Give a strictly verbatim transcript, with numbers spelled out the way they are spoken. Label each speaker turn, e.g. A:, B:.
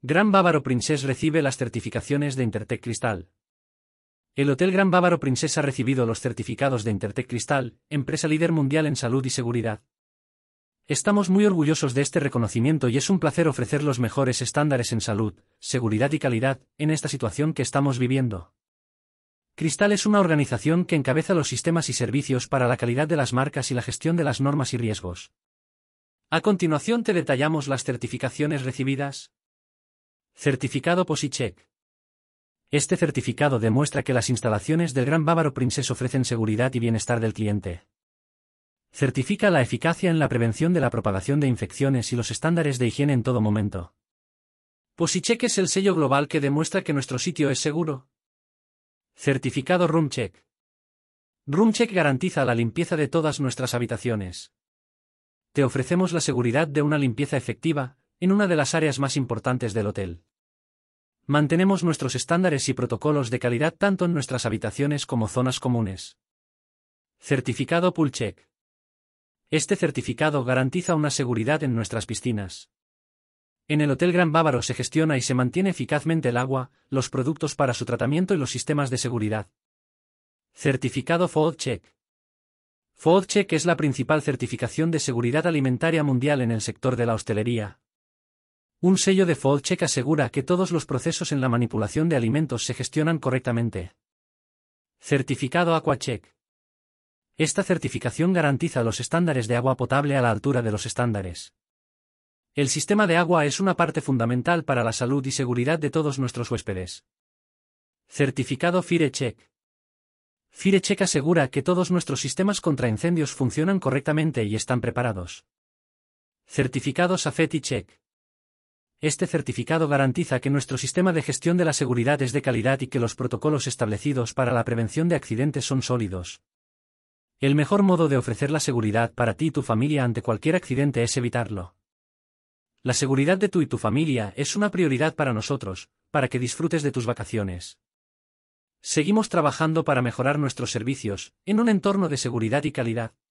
A: Gran Bávaro Princess recibe las certificaciones de Intertek Cristal. El Hotel Gran Bávaro Princess ha recibido los certificados de Intertek Cristal, empresa líder mundial en salud y seguridad. Estamos muy orgullosos de este reconocimiento y es un placer ofrecer los mejores estándares en salud, seguridad y calidad, en esta situación que estamos viviendo. Cristal es una organización que encabeza los sistemas y servicios para la calidad de las marcas y la gestión de las normas y riesgos. A continuación te detallamos las certificaciones recibidas. Certificado POSICHEK. Este certificado demuestra que las instalaciones del Gran Bávaro Princess ofrecen seguridad y bienestar del cliente. Certifica la eficacia en la prevención de la propagación de infecciones y los estándares de higiene en todo momento. POSICHEK es el sello global que demuestra que nuestro sitio es seguro. Certificado RoomCheck. RoomCheck garantiza la limpieza de todas nuestras habitaciones. Te ofrecemos la seguridad de una limpieza efectiva, en una de las áreas más importantes del hotel. Mantenemos nuestros estándares y protocolos de calidad tanto en nuestras habitaciones como zonas comunes. Certificado PoolCheck. Este certificado garantiza una seguridad en nuestras piscinas. En el Hotel Gran Bávaro se gestiona y se mantiene eficazmente el agua, los productos para su tratamiento y los sistemas de seguridad. Certificado FoodCheck. FoodCheck es la principal certificación de seguridad alimentaria mundial en el sector de la hostelería. Un sello de FoodCheck asegura que todos los procesos en la manipulación de alimentos se gestionan correctamente. Certificado AquaCheck. Esta certificación garantiza los estándares de agua potable a la altura de los estándares. El sistema de agua es una parte fundamental para la salud y seguridad de todos nuestros huéspedes. Certificado FireCheck. FireCheck asegura que todos nuestros sistemas contra incendios funcionan correctamente y están preparados. Certificado SafetyCheck. Este certificado garantiza que nuestro sistema de gestión de la seguridad es de calidad y que los protocolos establecidos para la prevención de accidentes son sólidos. El mejor modo de ofrecer la seguridad para ti y tu familia ante cualquier accidente es evitarlo. La seguridad de tú y tu familia es una prioridad para nosotros, para que disfrutes de tus vacaciones. Seguimos trabajando para mejorar nuestros servicios, en un entorno de seguridad y calidad.